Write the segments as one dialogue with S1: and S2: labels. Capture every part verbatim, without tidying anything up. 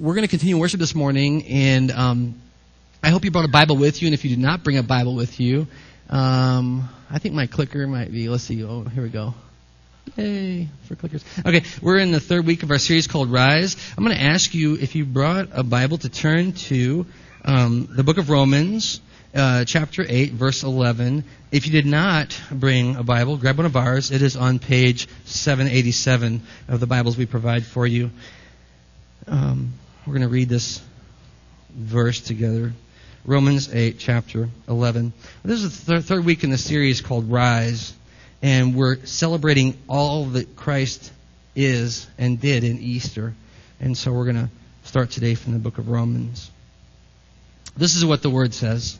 S1: we're going to continue worship this morning, and um, I hope you brought a Bible with you. And if you did not bring a Bible with you, um, I think my clicker might be. Let's see. Oh, here we go. Yay for clickers. Okay, we're in the third week of our series called Rise. I'm going to ask you, if you brought a Bible, to turn to um, the book of Romans, uh, chapter eight, verse eleven. If you did not bring a Bible, grab one of ours. It is on page seven eighty-seven of the Bibles we provide for you. Um, we're going to read this verse together. Romans eight, chapter eleven. This is the third, third week in the series called Rise. And we're celebrating all that Christ is and did in Easter. And so we're going to start today from the book of Romans. This is what the Word says.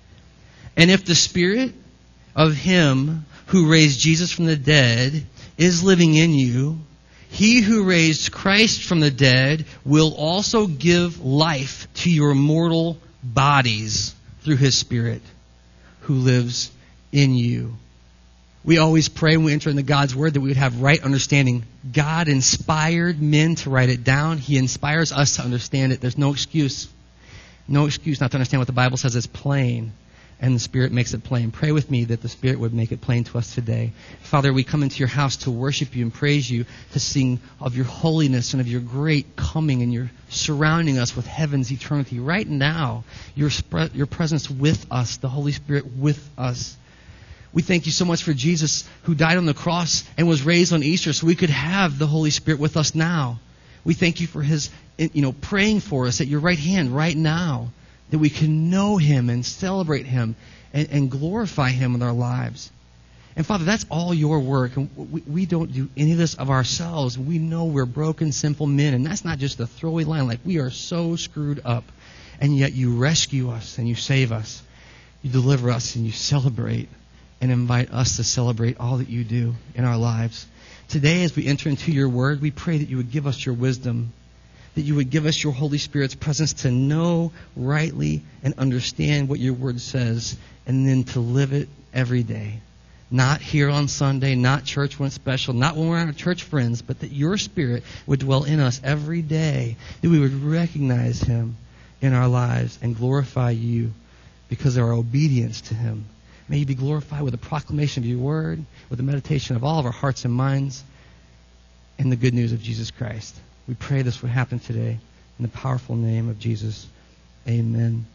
S1: And if the Spirit of Him who raised Jesus from the dead is living in you, He who raised Christ from the dead will also give life to your mortal bodies through His Spirit who lives in you. We always pray when we enter into God's Word that we would have right understanding. God inspired men to write it down. He inspires us to understand it. There's no excuse. No excuse not to understand what the Bible says. It's plain. And the Spirit makes it plain. Pray with me that the Spirit would make it plain to us today. Father, we come into your house to worship you and praise you, to sing of your holiness and of your great coming, and your surrounding us with heaven's eternity. Right now, your, sp- your presence with us, the Holy Spirit with us. We thank you so much for Jesus, who died on the cross and was raised on Easter so we could have the Holy Spirit with us now. We thank you for His, you know, praying for us at your right hand right now, that we can know Him and celebrate Him and, and glorify Him in our lives. And Father, that's all your work. And we, we don't do any of this of ourselves. We know we're broken, sinful men. And that's not just a throwaway line. Like, we are so screwed up. And yet you rescue us and you save us. You deliver us and you celebrate and invite us to celebrate all that you do in our lives. Today, as we enter into your word, we pray that you would give us your wisdom, that you would give us your Holy Spirit's presence to know rightly and understand what your word says, and then to live it every day. Not here on Sunday, not church when it's special, not when we're around our church friends, but that your Spirit would dwell in us every day, that we would recognize Him in our lives and glorify you because of our obedience to Him. May you be glorified with the proclamation of your word, with the meditation of all of our hearts and minds, and the good news of Jesus Christ. We pray this would happen today in the powerful name of Jesus. Amen.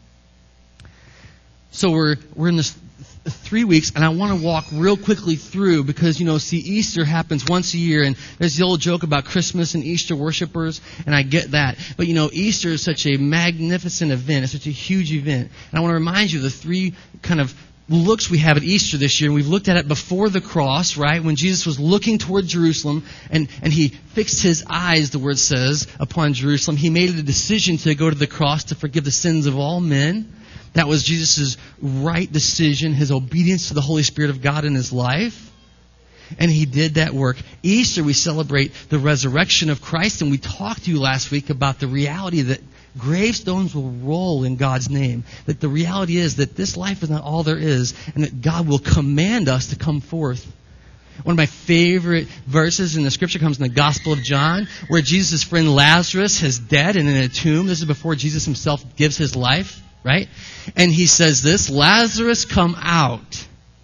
S1: So we're we're in this th- three weeks, and I want to walk real quickly through because, you know, see, Easter happens once a year, and there's the old joke about Christmas and Easter worshipers, and I get that. But, you know, Easter is such a magnificent event. It's such a huge event. And I want to remind you of the three kind of looks we have at Easter this year. And we've looked at it before the cross, right? When Jesus was looking toward Jerusalem and, and he fixed his eyes, the word says, upon Jerusalem. He made a decision to go to the cross to forgive the sins of all men. That was Jesus' right decision, his obedience to the Holy Spirit of God in his life. And he did that work. Easter, we celebrate the resurrection of Christ. And we talked to you last week about the reality that gravestones will roll in God's name. That the reality is that this life is not all there is, and that God will command us to come forth. One of my favorite verses in the Scripture comes in the Gospel of John, where Jesus' friend Lazarus is dead and in a tomb. This is before Jesus himself gives his life, right? And he says this, "Lazarus, come out."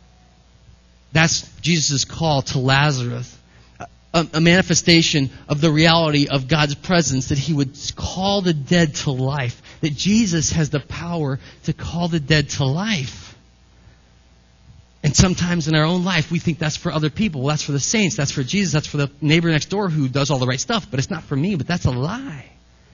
S1: That's Jesus' call to Lazarus. A, a manifestation of the reality of God's presence, that He would call the dead to life. That Jesus has the power to call the dead to life. And sometimes in our own life, we think that's for other people. Well, that's for the saints. That's for Jesus. That's for the neighbor next door who does all the right stuff. But it's not for me. But that's a lie.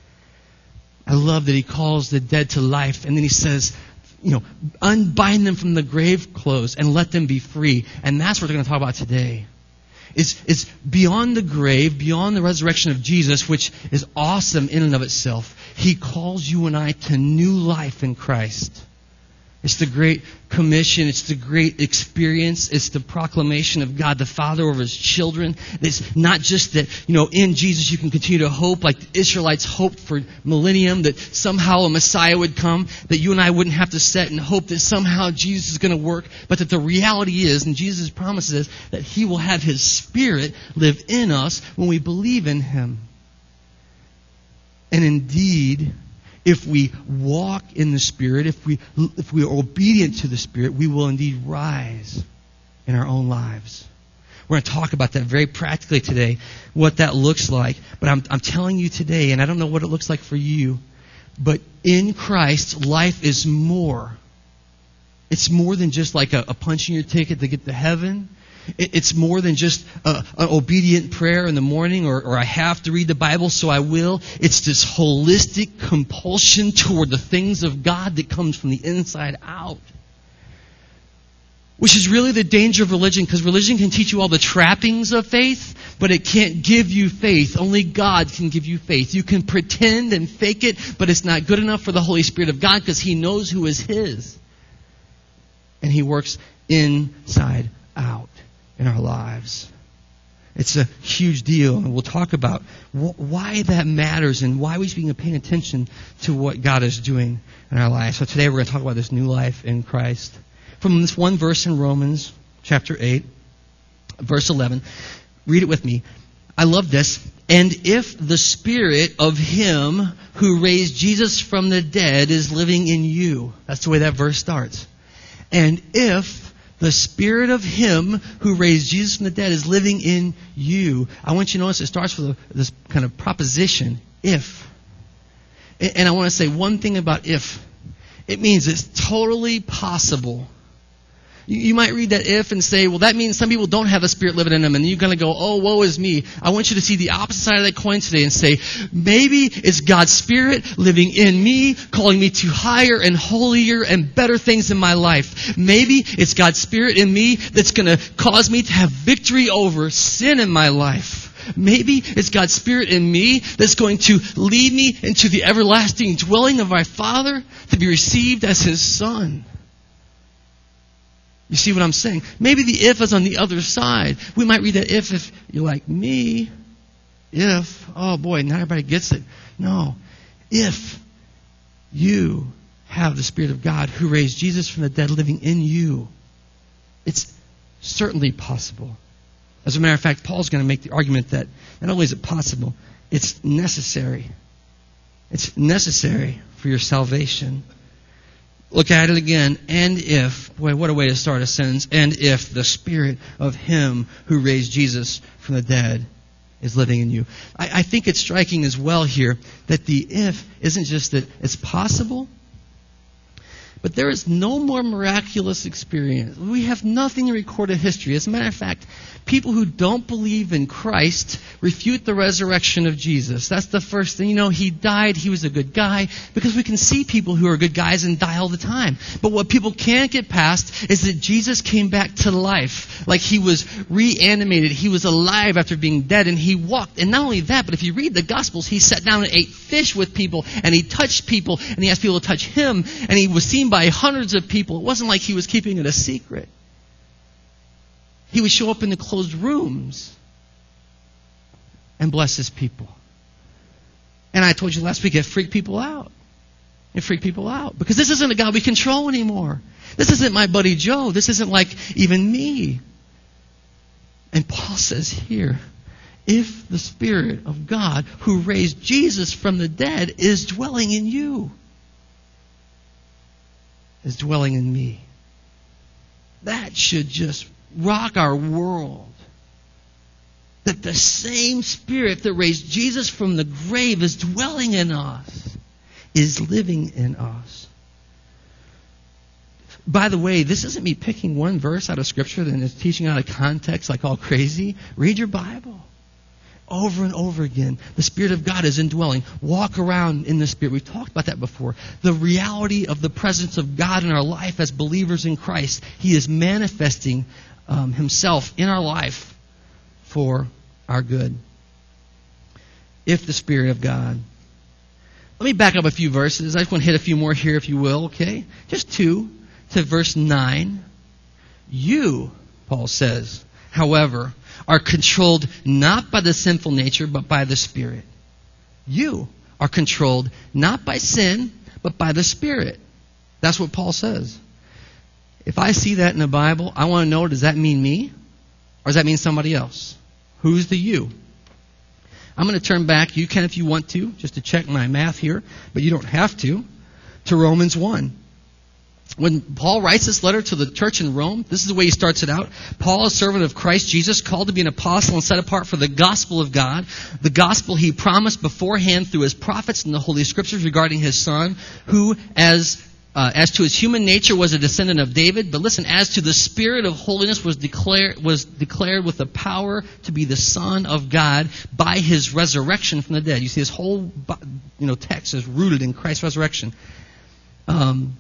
S1: I love that He calls the dead to life. And then He says, you know, unbind them from the grave clothes and let them be free. And that's what we're going to talk about today. It's, it's beyond the grave, beyond the resurrection of Jesus, which is awesome in and of itself. He calls you and I to new life in Christ. It's the great commission. It's the great experience. It's the proclamation of God the Father over His children. It's not just that, you know, in Jesus you can continue to hope like the Israelites hoped for millennium, that somehow a Messiah would come, that you and I wouldn't have to sit and hope that somehow Jesus is going to work, but that the reality is, and Jesus promises, that He will have His Spirit live in us when we believe in Him. And indeed, indeed, if we walk in the Spirit, if we if we are obedient to the Spirit, we will indeed rise in our own lives. We're going to talk about that very practically today, what that looks like. But I'm, I'm telling you today, and I don't know what it looks like for you, but in Christ, life is more. It's more than just like a, a punch in your ticket to get to heaven. It, it's more than just a, an obedient prayer in the morning, or, or I have to read the Bible, so I will. It's this holistic compulsion toward the things of God that comes from the inside out. Which is really the danger of religion, because religion can teach you all the trappings of faith, but it can't give you faith. Only God can give you faith. You can pretend and fake it, but it's not good enough for the Holy Spirit of God, because He knows who is His. And He works inside out in our lives. It's a huge deal, and we'll talk about wh- why that matters and why we should be paying attention to what God is doing in our lives. So today we're going to talk about this new life in Christ. From this one verse in Romans chapter eight, verse eleven. Read it with me. I love this. And if the Spirit of Him who raised Jesus from the dead is living in you. That's the way that verse starts. And if the Spirit of Him who raised Jesus from the dead is living in you. I want you to notice it starts with a, this kind of proposition. If. And I want to say one thing about if. It means it's totally possible. You might read that if and say, well, that means some people don't have a Spirit living in them, and you're going to go, oh, woe is me. I want you to see the opposite side of that coin today and say, maybe it's God's Spirit living in me, calling me to higher and holier and better things in my life. Maybe it's God's Spirit in me that's going to cause me to have victory over sin in my life. Maybe it's God's Spirit in me that's going to lead me into the everlasting dwelling of my Father to be received as His Son. You see what I'm saying? Maybe the if is on the other side. We might read that if, if you're like me, if, oh boy, not everybody gets it. No. If you have the Spirit of God who raised Jesus from the dead living in you, it's certainly possible. As a matter of fact, Paul's going to make the argument that not only is it possible, it's necessary. It's necessary for your salvation. Look at it again. And if, boy, what a way to start a sentence. And if the Spirit of Him who raised Jesus from the dead is living in you. I, I think it's striking as well here that the if isn't just that it's possible, but there is no more miraculous experience. We have nothing in recorded history. As a matter of fact, people who don't believe in Christ refute the resurrection of Jesus. That's the first thing. You know, He died. He was a good guy. Because we can see people who are good guys and die all the time. But what people can't get past is that Jesus came back to life. Like He was reanimated. He was alive after being dead. And He walked. And not only that, but if you read the Gospels, He sat down and ate fish with people. And He touched people. And He asked people to touch Him. And He was seen by hundreds of people. It wasn't like He was keeping it a secret. He would show up in the closed rooms and bless His people. And I told you last week, it freaked people out. It freaked people out. Because this isn't a God we control anymore. This isn't my buddy Joe. This isn't like even me. And Paul says here, if the Spirit of God who raised Jesus from the dead is dwelling in you, is dwelling in me, that should just rock our world. That the same Spirit that raised Jesus from the grave is dwelling in us, is living in us. By the way, this isn't me picking one verse out of Scripture and it's teaching out of context like all crazy. Read your Bible. Over and over again, the Spirit of God is indwelling. Walk around in the Spirit. We've talked about that before. The reality of the presence of God in our life as believers in Christ. He is manifesting um, Himself in our life for our good. If the Spirit of God. Let me back up a few verses. I just want to hit a few more here, if you will, okay? Just two, to verse nine. You, Paul says, however, are controlled not by the sinful nature, but by the Spirit. You are controlled not by sin, but by the Spirit. That's what Paul says. If I see that in the Bible, I want to know, does that mean me? Or does that mean somebody else? Who's the you? I'm going to turn back, you can if you want to, just to check my math here, but you don't have to, to Romans one. When Paul writes this letter to the church in Rome, this is the way he starts it out. Paul, a servant of Christ Jesus, called to be an apostle and set apart for the gospel of God, the gospel he promised beforehand through his prophets in the Holy Scriptures regarding his Son, who as uh, as to his human nature was a descendant of David, but listen, as to the Spirit of holiness was declared was declared with the power to be the Son of God by his resurrection from the dead. You see, this whole you know text is rooted in Christ's resurrection. Um.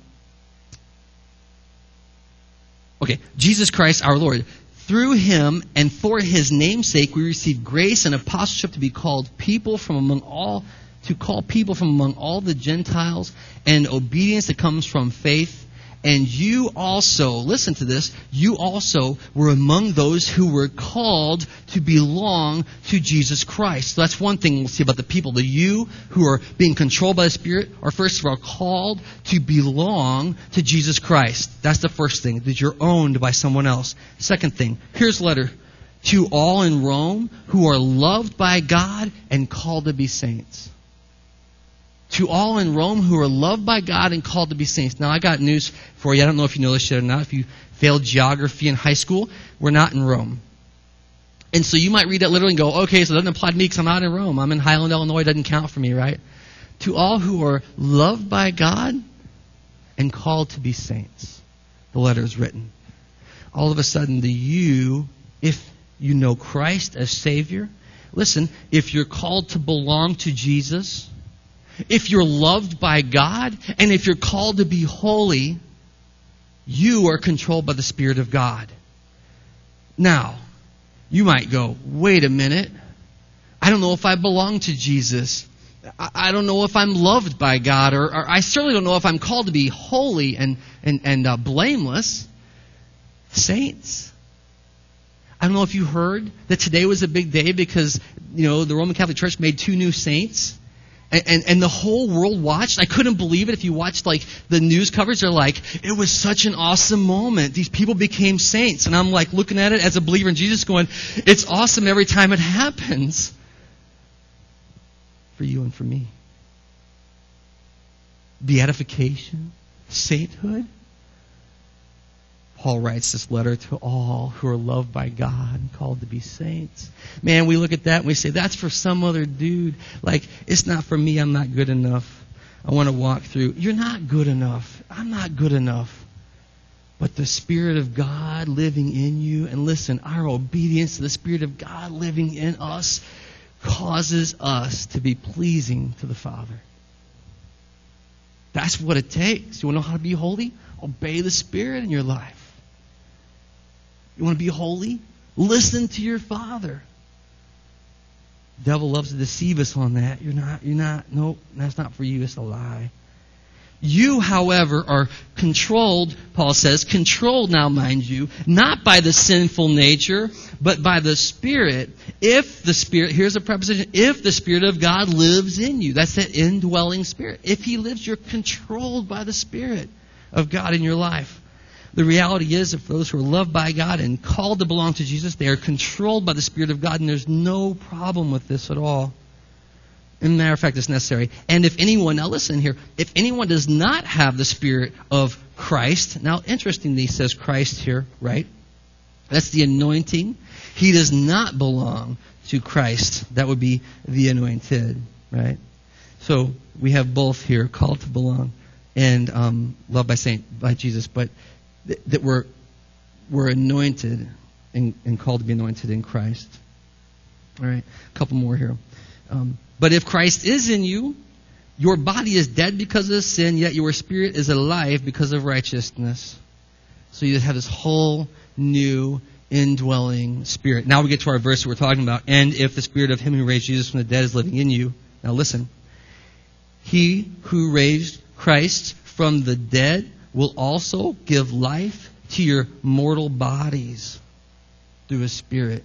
S1: Okay, Jesus Christ our Lord. Through him and for his name's sake we receive grace and apostleship to be called people from among all, to call people from among all the Gentiles, and obedience that comes from faith. And you also, listen to this, you also were among those who were called to belong to Jesus Christ. So that's one thing we'll see about the people. The you who are being controlled by the Spirit are first of all called to belong to Jesus Christ. That's the first thing, that you're owned by someone else. Second thing, here's a letter to all in Rome who are loved by God and called to be saints. To all in Rome who are loved by God and called to be saints. Now, I got news for you. I don't know if you know this yet or not. If you failed geography in high school, we're not in Rome. And so you might read that literally and go, okay, so it doesn't apply to me because I'm not in Rome. I'm in Highland, Illinois. It doesn't count for me, right? To all who are loved by God and called to be saints. The letter is written. All of a sudden, the you, if you know Christ as Savior, listen, if you're called to belong to Jesus, if you're loved by God, and if you're called to be holy, you are controlled by the Spirit of God. Now, you might go, wait a minute. I don't know if I belong to Jesus. I don't know if I'm loved by God, or, or I certainly don't know if I'm called to be holy and, and, and uh, blameless. Saints, I don't know if you heard that today was a big day because, you know, the Roman Catholic Church made two new saints. And, and, and the whole world watched. I couldn't believe it. If you watched like the news coverage, they're like, it was such an awesome moment. These people became saints. And I'm like looking at it as a believer in Jesus going, it's awesome every time it happens. For you and for me. Beatification, sainthood. Paul writes this letter to all who are loved by God and called to be saints. Man, we look at that and we say, that's for some other dude. Like, it's not for me. I'm not good enough. I want to walk through. You're not good enough. I'm not good enough. But the Spirit of God living in you, and listen, our obedience to the Spirit of God living in us causes us to be pleasing to the Father. That's what it takes. You want to know how to be holy? Obey the Spirit in your life. You want to be holy? Listen to your Father. The devil loves to deceive us on that. You're not, you're not, nope, that's not for you. It's a lie. You, however, are controlled, Paul says, controlled now, mind you, not by the sinful nature, but by the Spirit. If the Spirit, here's a preposition, if the Spirit of God lives in you. That's that indwelling Spirit. If He lives, you're controlled by the Spirit of God in your life. The reality is that for those who are loved by God and called to belong to Jesus, they are controlled by the Spirit of God, and there's no problem with this at all. As a matter of fact, it's necessary. And if anyone, now listen here, if anyone does not have the Spirit of Christ, now interestingly, he says Christ here, right? That's the anointing. He does not belong to Christ. That would be the anointed, right? So we have both here, called to belong and um, loved by Saint by Jesus, but th- that we're we're anointed and, and called to be anointed in Christ. All right, a couple more here. Um, but if Christ is in you, your body is dead because of sin, yet your spirit is alive because of righteousness. So you have this whole new indwelling Spirit. Now we get to our verse that we're talking about. And if the Spirit of Him who raised Jesus from the dead is living in you. Now listen. He who raised Christ from the dead will also give life to your mortal bodies through His Spirit.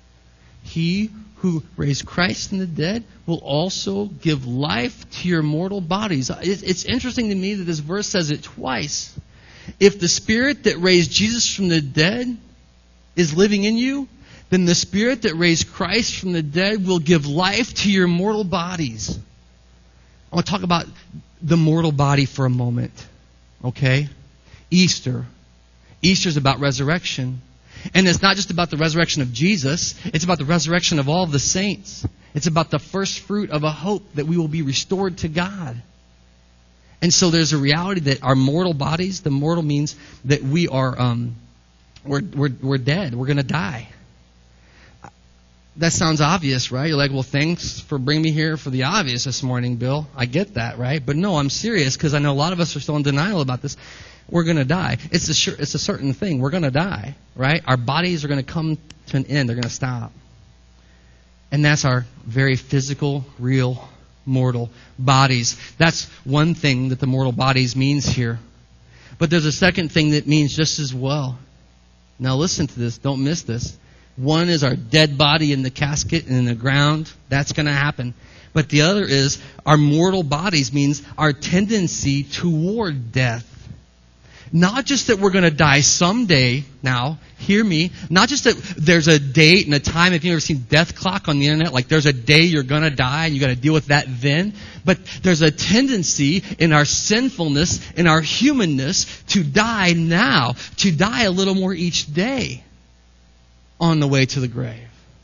S1: He who raised Christ from the dead will also give life to your mortal bodies. It's interesting to me that this verse says it twice. If the Spirit that raised Jesus from the dead is living in you, then the Spirit that raised Christ from the dead will give life to your mortal bodies. I want to talk about the mortal body for a moment. Okay? Easter. Easter is about resurrection. And it's not just about the resurrection of Jesus. It's about the resurrection of all of the saints. It's about the first fruit of a hope that we will be restored to God. And so there's a reality that our mortal bodies, the mortal means that we are, um, we're, we're, we're dead. We're going to die. That sounds obvious, right? You're like, well, thanks for bringing me here for the obvious this morning, Bill. I get that, right? But no, I'm serious because I know a lot of us are still in denial about this. We're going to die. It's a, sure, it's a certain thing. We're going to die, right? Our bodies are going to come to an end. They're going to stop. And that's our very physical, real, mortal bodies. That's one thing that the mortal bodies means here. But there's a second thing that means just as well. Now listen to this. Don't miss this. One is our dead body in the casket and in the ground. That's going to happen. But the other is our mortal bodies means our tendency toward death. Not just that we're going to die someday, now, hear me. Not just that there's a date and a time. If you've ever seen Death Clock on the internet, like there's a day you're going to die and you got to deal with that then. But there's a tendency in our sinfulness, in our humanness, to die now, to die a little more each day on the way to the grave.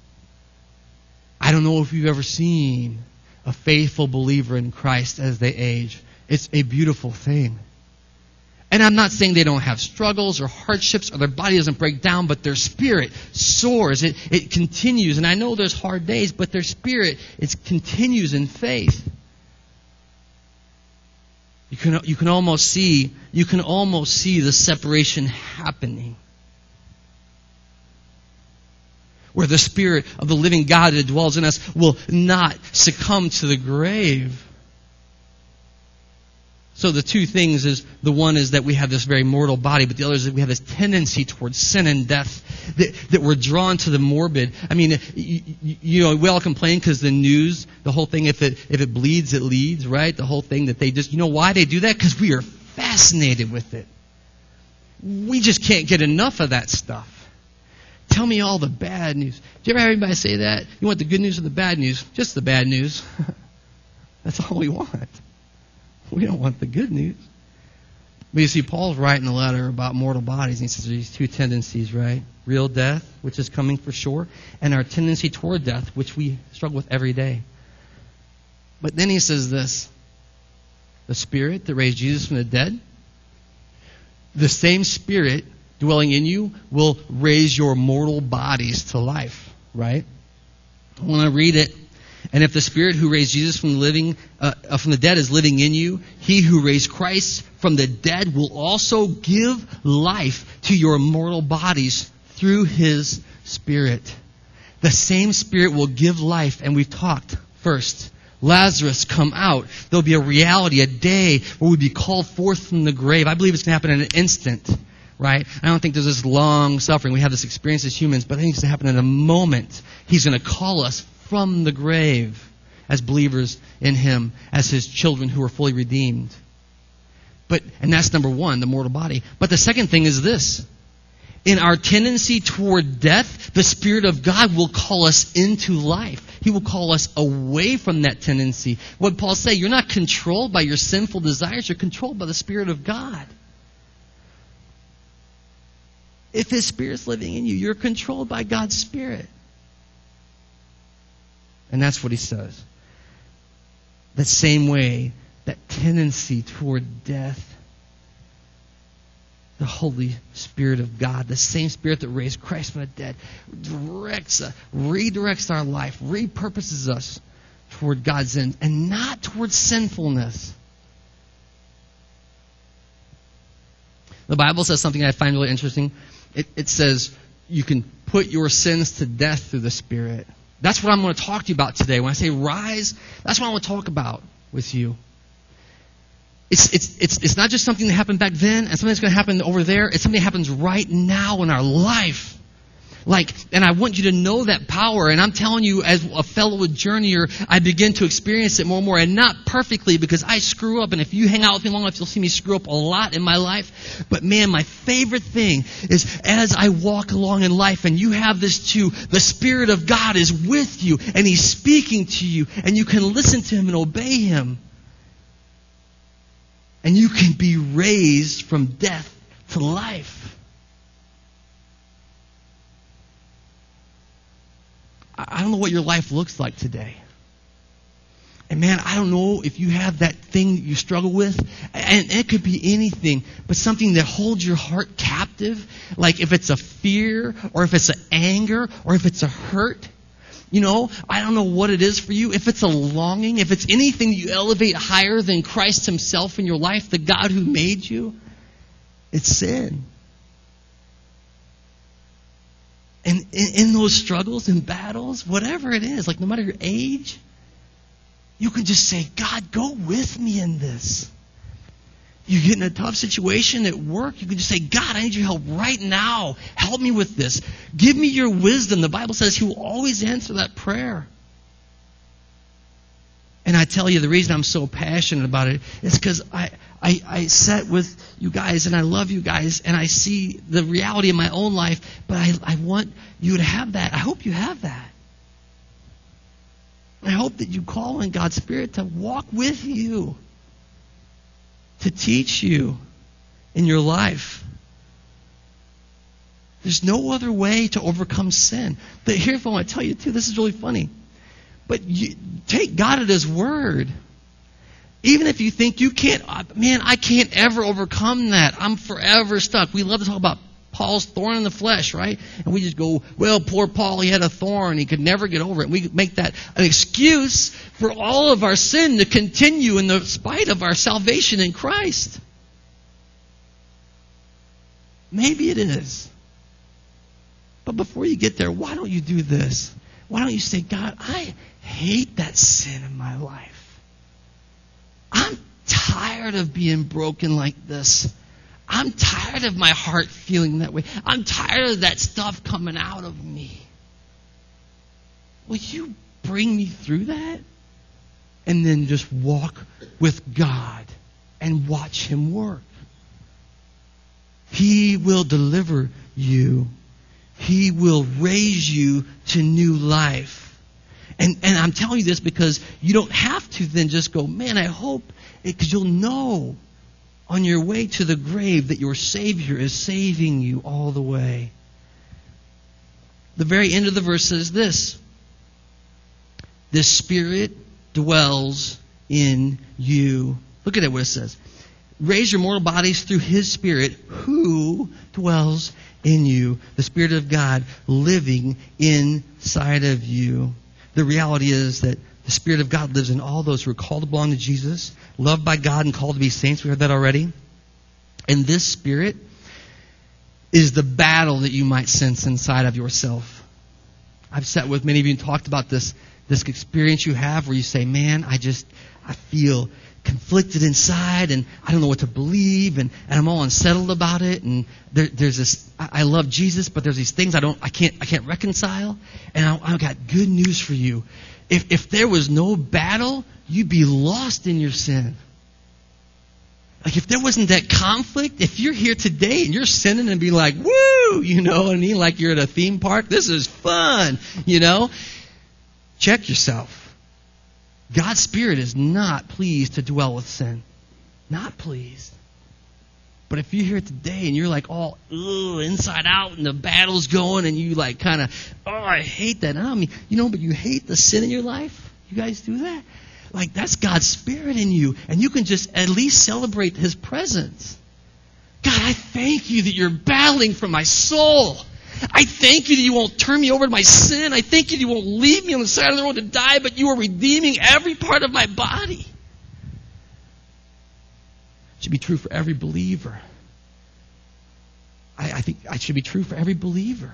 S1: I don't know if you've ever seen a faithful believer in Christ as they age. It's a beautiful thing. And I'm not saying they don't have struggles or hardships or their body doesn't break down, but their spirit soars. It, it continues. And I know there's hard days, but their spirit it continues in faith. You can, you can almost see, you can almost see the separation happening. Where the Spirit of the living God that dwells in us will not succumb to the grave. So the two things is, the one is that we have this very mortal body, but the other is that we have this tendency towards sin and death, that, that we're drawn to the morbid. I mean, you, you know, we all complain because the news, the whole thing, if it if it bleeds, it leads, right? The whole thing that they just, you know why they do that? Because we are fascinated with it. We just can't get enough of that stuff. Tell me all the bad news. Do you ever have anybody say that? You want the good news or the bad news? Just the bad news. That's all we want. We don't want the good news. But you see, Paul's writing a letter about mortal bodies, and he says these two tendencies, right? Real death, which is coming for sure, and our tendency toward death, which we struggle with every day. But then he says this, the Spirit that raised Jesus from the dead, the same Spirit dwelling in you will raise your mortal bodies to life, right? I want to read it. And if the Spirit who raised Jesus from the living uh, from the dead is living in you, He who raised Christ from the dead will also give life to your mortal bodies through His Spirit. The same Spirit will give life, and we've talked first. Lazarus, come out. There'll be a reality, a day where we'll be called forth from the grave. I believe it's going to happen in an instant. Right? I don't think there's this long suffering. We have this experience as humans, but I think it's going to happen in a moment. He's going to call us from the grave as believers in Him, as His children who are fully redeemed. But, and that's number one, the mortal body. But the second thing is this. In our tendency toward death, the Spirit of God will call us into life. He will call us away from that tendency. What did Paul say? You're not controlled by your sinful desires. You're controlled by the Spirit of God. If His Spirit's living in you, you're controlled by God's Spirit. And that's what he says. The same way, that tendency toward death, the Holy Spirit of God, the same Spirit that raised Christ from the dead, directs us, redirects our life, repurposes us toward God's end, and not towards sinfulness. The Bible says something I find really interesting. It, it says you can put your sins to death through the Spirit. That's what I'm going to talk to you about today. When I say rise, that's what I want to talk about with you. It's, it's, it's, it's not just something that happened back then and something that's going to happen over there. It's something that happens right now in our life. Like, and I want you to know that power. And I'm telling you, as a fellow journeyer, I begin to experience it more and more. And not perfectly, because I screw up. And if you hang out with me long enough, you'll see me screw up a lot in my life. But man, my favorite thing is as I walk along in life, and you have this too, the Spirit of God is with you, and He's speaking to you, and you can listen to Him and obey Him. And you can be raised from death to life. I don't know what your life looks like today. And man, I don't know if you have that thing that you struggle with. And it could be anything, but something that holds your heart captive. Like if it's a fear, or if it's an anger, or if it's a hurt. You know, I don't know what it is for you. If it's a longing, if it's anything you elevate higher than Christ Himself in your life, the God who made you, it's sin. And in, in those struggles and battles, whatever it is, like no matter your age, you can just say, God, go with me in this. You get in a tough situation at work, you can just say, God, I need your help right now. Help me with this. Give me your wisdom. The Bible says He will always answer that prayer. And I tell you, the reason I'm so passionate about it is because I, I, I sat with you guys, and I love you guys, and I see the reality of my own life, but I, I want you to have that. I hope you have that. I hope that you call on God's Spirit to walk with you, to teach you in your life. There's no other way to overcome sin. But here's what I want to tell you too. This is really funny. But you, take God at His word. Even if you think you can't, man, I can't ever overcome that. I'm forever stuck. We love to talk about Paul's thorn in the flesh, right? And we just go, well, poor Paul, he had a thorn. He could never get over it. And we make that an excuse for all of our sin to continue in the spite of our salvation in Christ. Maybe it is. But before you get there, why don't you do this? Why don't you say, God, I hate that sin in my life. I'm tired of being broken like this. I'm tired of my heart feeling that way. I'm tired of that stuff coming out of me. Will you bring me through that? And then just walk with God and watch Him work. He will deliver you. He will raise you to new life. And and I'm telling you this because you don't have to then just go, man, I hope, because you'll know on your way to the grave that your Savior is saving you all the way. The very end of the verse says this: this Spirit dwells in you. Look at it, what it says. Raise your mortal bodies through His Spirit who dwells in you. The Spirit of God living inside of you. The reality is that the Spirit of God lives in all those who are called to belong to Jesus, loved by God and called to be saints. We heard that already. And this Spirit is the battle that you might sense inside of yourself. I've sat with many of you and talked about this, this experience you have where you say, man, I just, I feel conflicted inside, and I don't know what to believe, and, and I'm all unsettled about it, and there, there's this, I, I love Jesus, but there's these things I don't, I can't, I can't reconcile, and I, I've got good news for you. If, if there was no battle, you'd be lost in your sin. Like if there wasn't that conflict, if you're here today and you're sinning and be like, woo, you know what I mean? Like you're at a theme park, this is fun, you know? Check yourself. God's Spirit is not pleased to dwell with sin. Not pleased. But if you're here today and you're like all ugh, inside out and the battle's going and you like kind of, oh, I hate that. I mean, you know, but you hate the sin in your life? You guys do that? Like that's God's Spirit in you. And you can just at least celebrate His presence. God, I thank you that you're battling for my soul. I thank you that you won't turn me over to my sin. I thank you that you won't leave me on the side of the road to die, but you are redeeming every part of my body. It should be true for every believer. I, I think it should be true for every believer.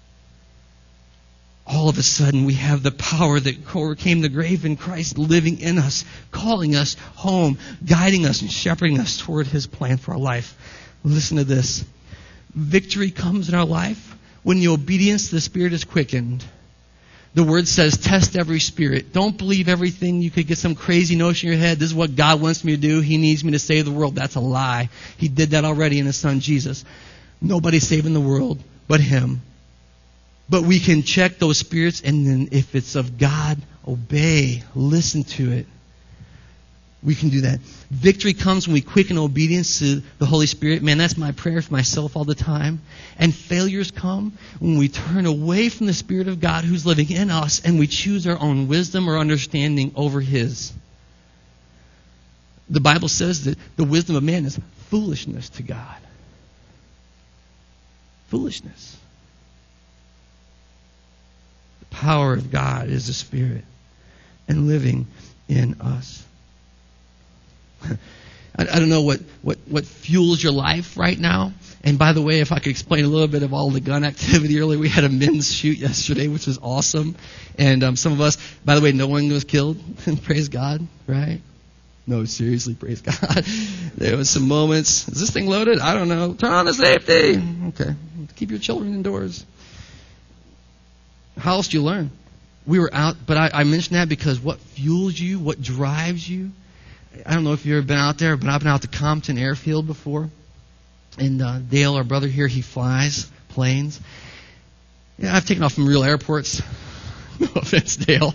S1: All of a sudden, we have the power that overcame the grave in Christ living in us, calling us home, guiding us, and shepherding us toward His plan for our life. Listen to this. Victory comes in our life when the obedience to the Spirit is quickened, the Word says, test every spirit. Don't believe everything. You could get some crazy notion in your head. This is what God wants me to do. He needs me to save the world. That's a lie. He did that already in His Son, Jesus. Nobody's saving the world but Him. But we can check those spirits, and then if it's of God, obey. Listen to it. We can do that. Victory comes when we quicken obedience to the Holy Spirit. Man, that's my prayer for myself all the time. And failures come when we turn away from the Spirit of God who's living in us and we choose our own wisdom or understanding over His. The Bible says that the wisdom of man is foolishness to God. Foolishness. The power of God is the Spirit and living in us. I, I don't know what, what, what fuels your life right now. And by the way, if I could explain a little bit of all the gun activity earlier, we had a men's shoot yesterday, which was awesome. And um, some of us, by the way, no one was killed. Praise God, right? No, seriously, praise God. There was some moments. Is this thing loaded? I don't know. Turn on the safety. Okay. Keep your children indoors. How else do you learn? We were out, but I, I mentioned that because what fuels you, what drives you. I don't know if you've ever been out there, but I've been out to Compton Airfield before. And uh, Dale, our brother here, he flies planes. Yeah, I've taken off from real airports. No offense, Dale.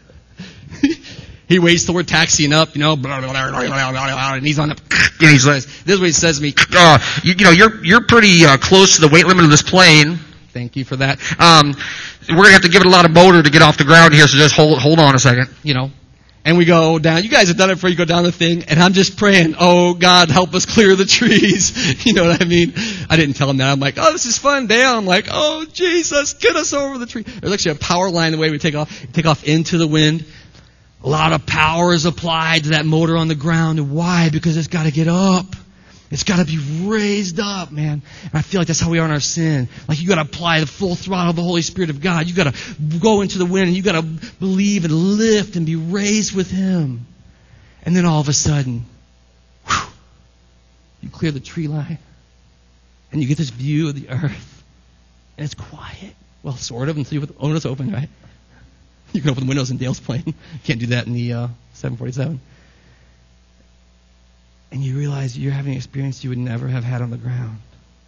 S1: He waits till we're taxiing up, you know, blah, blah, blah, blah, blah, blah, and he's on the, and he's like, this is what he says to me, uh, you, you know, you're you're pretty uh, close to the weight limit of this plane. Thank you for that. Um, we're going to have to give it a lot of motor to get off the ground here, so just hold hold on a second, you know. And we go down. You guys have done it before. You go down the thing, and I'm just praying, oh, God, help us clear the trees. You know what I mean? I didn't tell him that. I'm like, oh, this is fun, Dale. I'm like, oh, Jesus, get us over the tree. There's actually a power line the way we take off. We take off into the wind. A lot of power is applied to that motor on the ground. And why? Because it's got to get up. It's got to be raised up, man. And I feel like that's how we are in our sin. Like you got to apply the full throttle of the Holy Spirit of God. You got to go into the wind and you got to believe and lift and be raised with Him. And then all of a sudden, whew, you clear the tree line and you get this view of the earth. And it's quiet. Well, sort of until you put the windows open, right? You can open the windows in Dale's plane. You can't do that in the uh, seven forty-seven. And you realize you're having an experience you would never have had on the ground.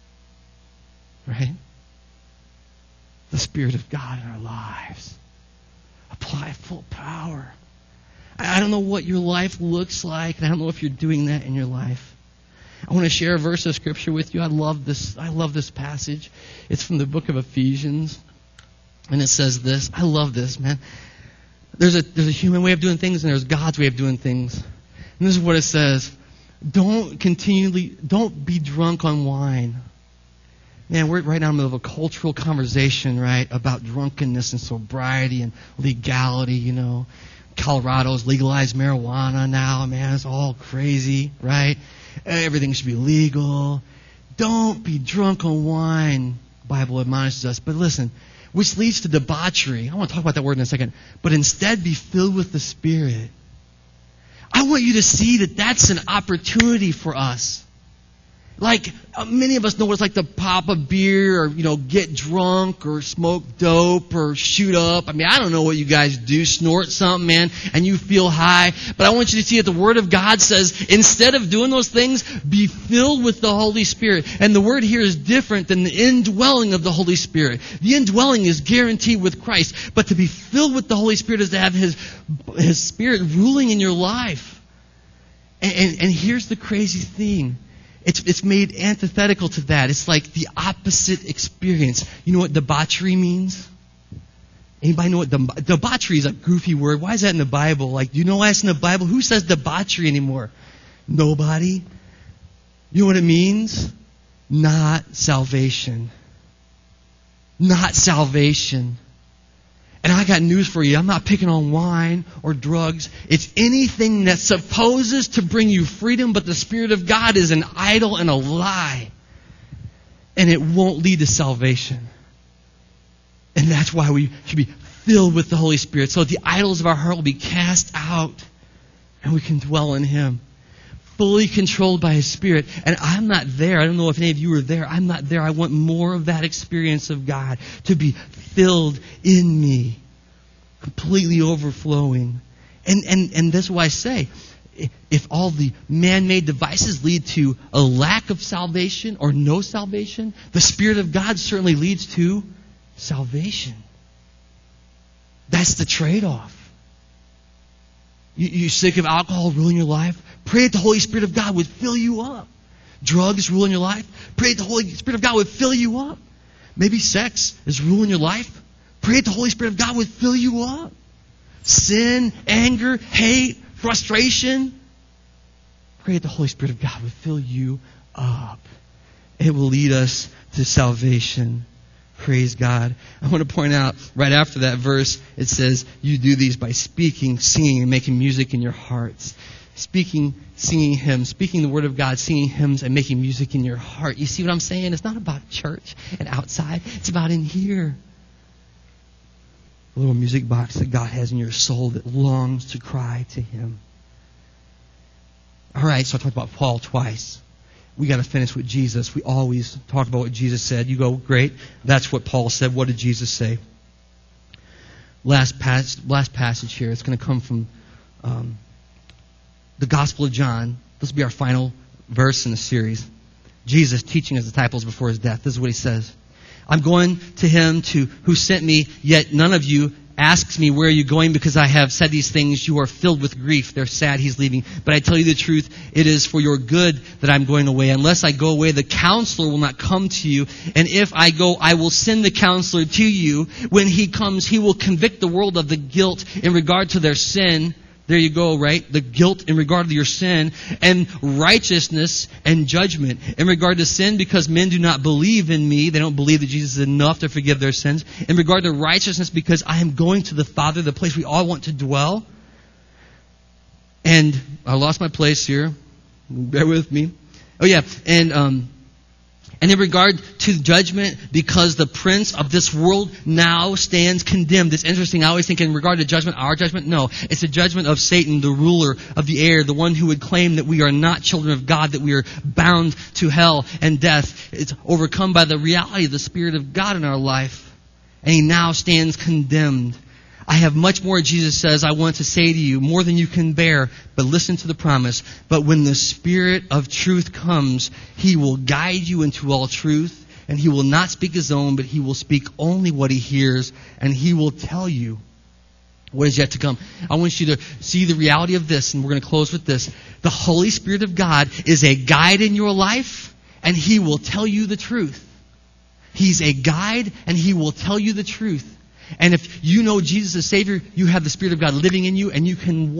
S1: Right? The Spirit of God in our lives. Apply full power. I don't know what your life looks like, and I don't know if you're doing that in your life. I want to share a verse of Scripture with you. I love this. I love this passage. It's from the book of Ephesians. And it says this. I love this, man. There's a, there's a human way of doing things, and there's God's way of doing things. And this is what it says. Don't continually, don't be drunk on wine. Man, we're right now in the middle of a cultural conversation, right, about drunkenness and sobriety and legality, you know. Colorado's legalized marijuana now, man, it's all crazy, right? Everything should be legal. Don't be drunk on wine, the Bible admonishes us. But listen, which leads to debauchery. I want to talk about that word in a second. But instead be filled with the Spirit. I want you to see that that's an opportunity for us. Like, uh, many of us know what it's like to pop a beer or, you know, get drunk or smoke dope or shoot up. I mean, I don't know what you guys do. Snort something, man, and you feel high. But I want you to see that the Word of God says, instead of doing those things, be filled with the Holy Spirit. And the word here is different than the indwelling of the Holy Spirit. The indwelling is guaranteed with Christ. But to be filled with the Holy Spirit is to have His, His Spirit ruling in your life. And, and, and here's the crazy thing. It's it's made antithetical to that. It's like the opposite experience. You know what debauchery means? Anybody know what deb- debauchery is? A goofy word. Why is that in the Bible? Like, do you know why it's in the Bible? Who says debauchery anymore? Nobody. You know what it means? Not salvation. Not salvation. And I got news for you. I'm not picking on wine or drugs. It's anything that supposes to bring you freedom, but the Spirit of God is an idol and a lie. And it won't lead to salvation. And that's why we should be filled with the Holy Spirit. So the idols of our heart will be cast out and we can dwell in Him. fully controlled by His Spirit. And I'm not there. I don't know if any of you are there. I'm not there. I want more of that experience of God to be filled in me, completely overflowing. And, and, and that's why I say, if all the man-made devices lead to a lack of salvation or no salvation, the Spirit of God certainly leads to salvation. That's the trade-off. You, you sick of alcohol ruling your life? Pray that the Holy Spirit of God would fill you up. Drugs ruling your life? Pray that the Holy Spirit of God would fill you up. Maybe sex is ruling your life? Pray that the Holy Spirit of God would fill you up. Sin, anger, hate, frustration. Pray that the Holy Spirit of God would fill you up. It will lead us to salvation. Praise God. I want to point out right after that verse, it says, you do these by speaking, singing, and making music in your hearts. Speaking, singing hymns, speaking the Word of God, singing hymns, and making music in your heart. You see what I'm saying? It's not about church and outside. It's about in here. A little music box that God has in your soul that longs to cry to Him. All right, so I talked about Paul twice. We got to finish with Jesus. We always talk about what Jesus said. You go, great. That's what Paul said. What did Jesus say? Last, pas- last passage here. It's going to come from um, the Gospel of John. This will be our final verse in the series. Jesus teaching His disciples before His death. This is what He says. I'm going to Him to who sent me, yet none of you asks me, where are you going? Because I have said these things, you are filled with grief. They're sad He's leaving. But I tell you the truth, it is for your good that I'm going away. Unless I go away, the counselor will not come to you. And if I go, I will send the counselor to you. When He comes, He will convict the world of the guilt in regard to their sin. There you go, right? The guilt in regard to your sin, and righteousness and judgment. In regard to sin, because men do not believe in me. They don't believe that Jesus is enough to forgive their sins. In regard to righteousness, because I am going to the Father, the place we all want to dwell. And I lost my place here. Bear with me. Oh yeah, and um, and in regard to judgment, because the prince of this world now stands condemned. It's interesting. I always think in regard to judgment, our judgment, no. It's a judgment of Satan, the ruler of the air, the one who would claim that we are not children of God, that we are bound to hell and death. It's overcome by the reality of the Spirit of God in our life. And he now stands condemned. I have much more, Jesus says, I want to say to you, more than you can bear, but listen to the promise. But when the Spirit of truth comes, He will guide you into all truth, and He will not speak His own, but He will speak only what He hears, and He will tell you what is yet to come. I want you to see the reality of this, and we're going to close with this. The Holy Spirit of God is a guide in your life, and He will tell you the truth. He's a guide, and He will tell you the truth. And if you know Jesus as Savior, you have the Spirit of God living in you, and you can